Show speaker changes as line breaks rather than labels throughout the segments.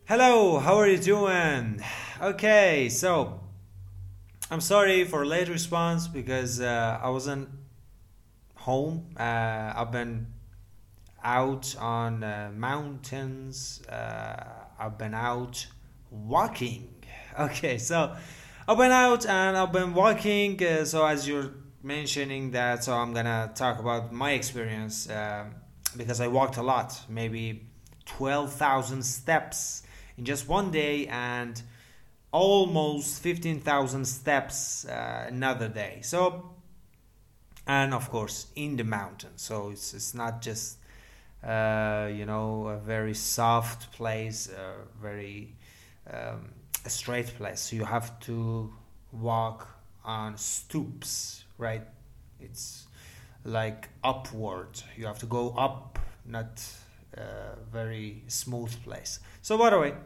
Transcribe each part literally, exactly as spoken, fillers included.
Hello, how are you doing? Okay, so I'm sorry for late response because uh, I wasn't home. Uh, I've been out on uh, mountains. Uh, I've been out walking. Okay, so I've been out and I've been walking. Uh, so as you're mentioning that, so I'm gonna talk about my experience um because I walked a lot, maybe twelve thousand steps in just one day and almost fifteen thousand steps uh, another day. So, and of course, in the mountains. So it's, it's not just, uh, you know, a very soft place, a very um, a straight place. So you have to walk on stoops, right? It's like upward. You have to go up, not a very smooth place. So, by the way,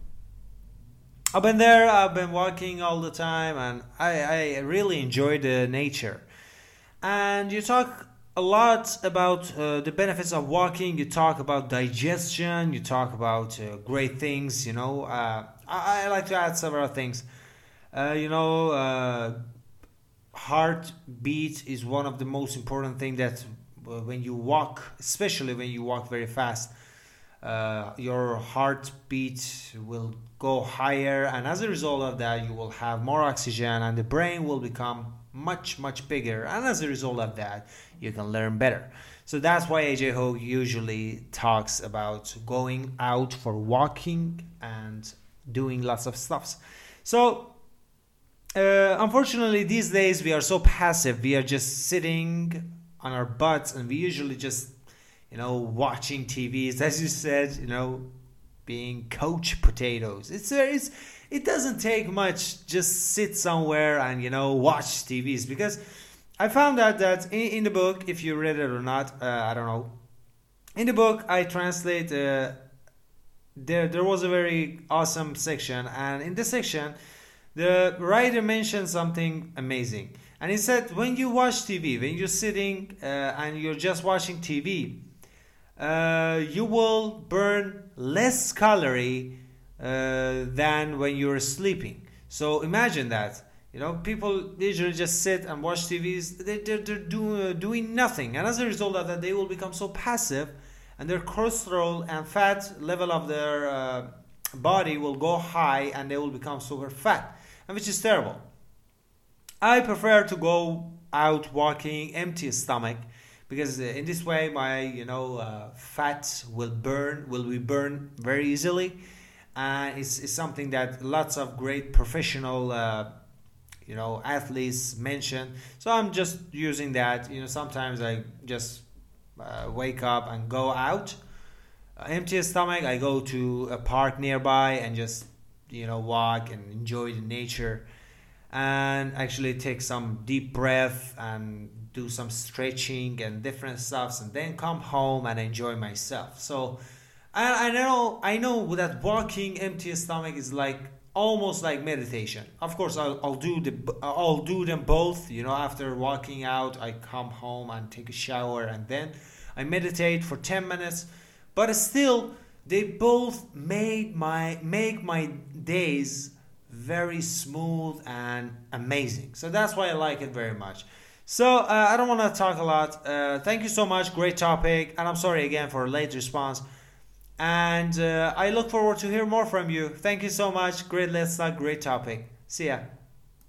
I've been there, I've been walking all the time, and I, I really enjoy the nature. And you talk a lot about uh, the benefits of walking, you talk about digestion, you talk about uh, great things, you know. Uh, I, I like to add several things. Uh, you know, uh, heartbeat is one of the most important thing that uh, when you walk, especially when you walk very fast, uh, your heartbeat will go higher, and as a result of that you will have more oxygen and the brain will become much much bigger, and as a result of that you can learn better. So that's why AJ Hogue usually talks about going out for walking and doing lots of stuffs. So uh, unfortunately these days we are so passive, we are just sitting on our butts and we usually just, you know, watching T Vs, as you said, you know, being couch potatoes. It's, it's it doesn't take much. Just sit somewhere and, you know, watch T Vs, because I found out that in, in the book, if you read it or not, uh, I don't know. In the book, I translate. Uh, there there was a very awesome section, and in this section, the writer mentioned something amazing, and he said when you watch T V, when you're sitting uh, and you're just watching T V. Uh, you will burn less calorie uh, than when you're sleeping. So imagine that. You know, people usually just sit and watch T Vs. They, they're they're do, uh, doing nothing, and as a result of that, they will become so passive, and their cholesterol and fat level of their uh, body will go high, and they will become super fat, and which is terrible. I prefer to go out walking empty stomach, because in this way my, you know, uh, fat will burn will be burned very easily, and it's, it's something that lots of great professional uh, you know athletes mention. So I'm just using that. You know, sometimes I just uh, wake up and go out uh, empty stomach. I go to a park nearby and just, you know, walk and enjoy the nature, and actually take some deep breath and do some stretching and different stuffs, and then come home and enjoy myself. So I, I know I know that walking empty stomach is like almost like meditation. Of course, I'll, I'll do the I'll do them both. You know, after walking out, I come home and take a shower, and then I meditate for ten minutes. But still, they both made my make my days very smooth and amazing. So that's why I like it very much. So uh, I don't want to talk a lot. Uh, thank you so much. Great topic. And I'm sorry again for a late response. And uh, I look forward to hear more from you. Thank you so much. Great Let's Talk. Great topic. See ya.